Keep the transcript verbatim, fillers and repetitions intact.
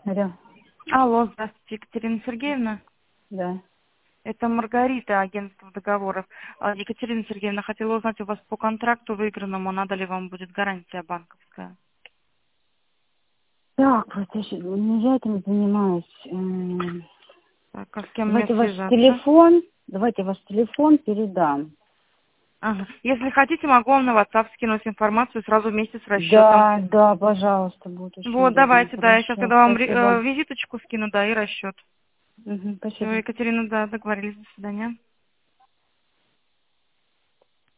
Алло. Алло, здравствуйте, Екатерина Сергеевна. Да. Это Маргарита, агентство договоров. А, Екатерина Сергеевна, хотела узнать у вас по контракту выигранному, надо ли вам будет гарантия банковская? Так, вот я, щас- ну, я этим занимаюсь. М, Так, а с кем мне Давайте ваш связаться? телефон, давайте ваш телефон передам. Ага. Если хотите, могу вам на WhatsApp скинуть информацию сразу вместе с расчетом. Да, да, пожалуйста, будет очень Вот, удобно. давайте, да, я сейчас Хорошо, тогда вам ре- спасибо. э, визиточку скину, да, и расчет. Мгм, Все, спасибо. Екатерина, да, договорились, до свидания.